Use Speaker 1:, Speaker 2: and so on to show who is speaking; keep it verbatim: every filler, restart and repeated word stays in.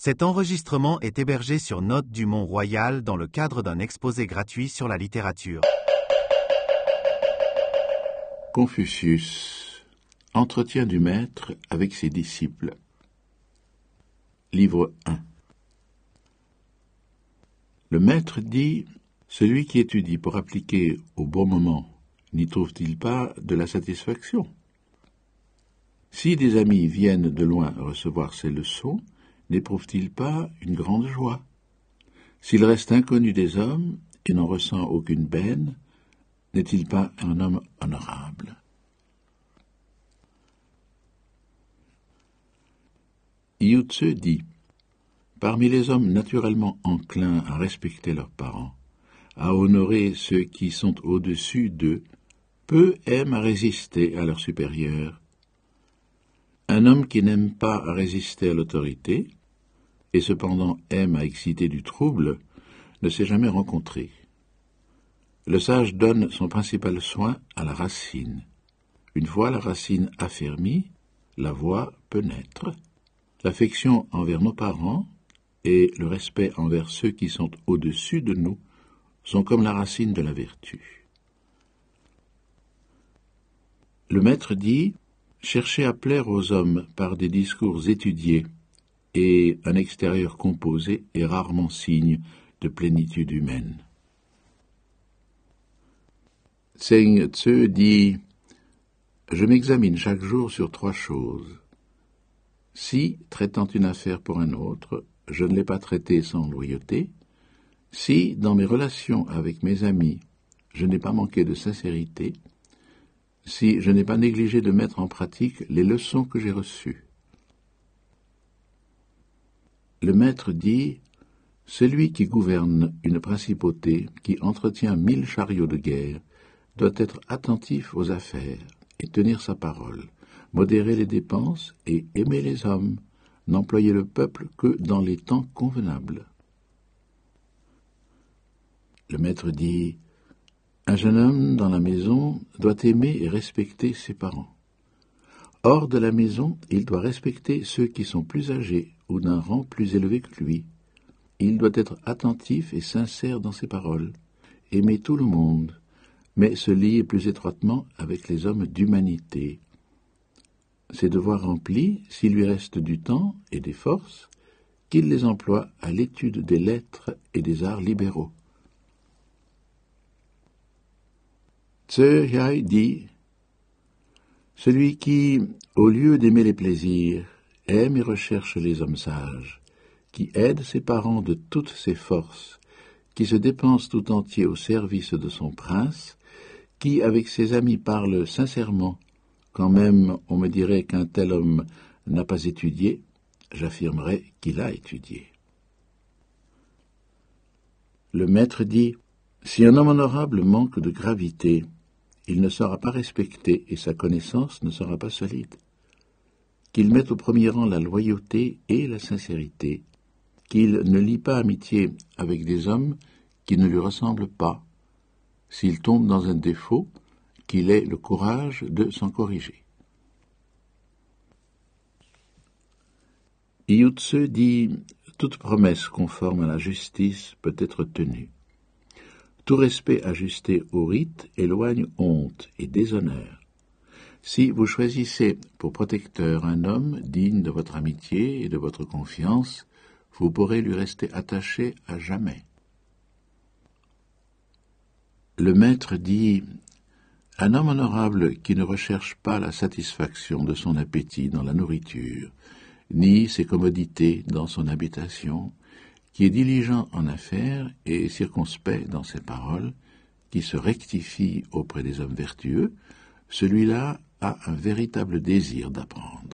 Speaker 1: Cet enregistrement est hébergé sur Notes du Mont-Royal dans le cadre d'un exposé gratuit sur la littérature.
Speaker 2: Confucius. Entretien du maître avec ses disciples. Livre un. Le maître dit, celui qui étudie pour appliquer au bon moment, n'y trouve-t-il pas de la satisfaction? Si des amis viennent de loin recevoir ces leçons, n'éprouve-t-il pas une grande joie? S'il reste inconnu des hommes et n'en ressent aucune peine, n'est-il pas un homme honorable? Yu Tzu dit, parmi les hommes naturellement enclins à respecter leurs parents, à honorer ceux qui sont au-dessus d'eux, peu aiment à résister à leurs supérieurs. Un homme qui n'aime pas à résister à l'autorité, et cependant aime à exciter du trouble, ne s'est jamais rencontré. Le sage donne son principal soin à la racine. Une fois la racine affermie, la voie peut naître. L'affection envers nos parents et le respect envers ceux qui sont au-dessus de nous sont comme la racine de la vertu. Le maître dit, chercher à plaire aux hommes par des discours étudiés et un extérieur composé est rarement signe de plénitude humaine. Tseng Tzu dit, je m'examine chaque jour sur trois choses. Si, traitant une affaire pour un autre, je ne l'ai pas traitée sans loyauté, si, dans mes relations avec mes amis, je n'ai pas manqué de sincérité, si je n'ai pas négligé de mettre en pratique les leçons que j'ai reçues. Le maître dit, celui qui gouverne une principauté, qui entretient mille chariots de guerre, doit être attentif aux affaires et tenir sa parole, modérer les dépenses et aimer les hommes, n'employer le peuple que dans les temps convenables. Le maître dit, un jeune homme dans la maison doit aimer et respecter ses parents. Hors de la maison, il doit respecter ceux qui sont plus âgés ou d'un rang plus élevé que lui. Il doit être attentif et sincère dans ses paroles, aimer tout le monde, mais se lier plus étroitement avec les hommes d'humanité. Ses devoirs remplis, s'il lui reste du temps et des forces, qu'il les emploie à l'étude des lettres et des arts libéraux. Tzu Hai dit, celui qui, au lieu d'aimer les plaisirs, aime et recherche les hommes sages, qui aide ses parents de toutes ses forces, qui se dépense tout entier au service de son prince, qui avec ses amis parle sincèrement, quand même on me dirait qu'un tel homme n'a pas étudié, j'affirmerais qu'il a étudié. Le maître dit, si un homme honorable manque de gravité, il ne sera pas respecté et sa connaissance ne sera pas solide. Qu'il mette au premier rang la loyauté et la sincérité, qu'il ne lie pas amitié avec des hommes qui ne lui ressemblent pas. S'il tombe dans un défaut, qu'il ait le courage de s'en corriger. Yu Tzu dit, toute promesse conforme à la justice peut être tenue. Tout respect ajusté au rite éloigne honte et déshonneur. Si vous choisissez pour protecteur un homme digne de votre amitié et de votre confiance, vous pourrez lui rester attaché à jamais. Le maître dit, un homme honorable qui ne recherche pas la satisfaction de son appétit dans la nourriture, ni ses commodités dans son habitation, qui est diligent en affaires et circonspect dans ses paroles, qui se rectifie auprès des hommes vertueux, celui-là a un véritable désir d'apprendre.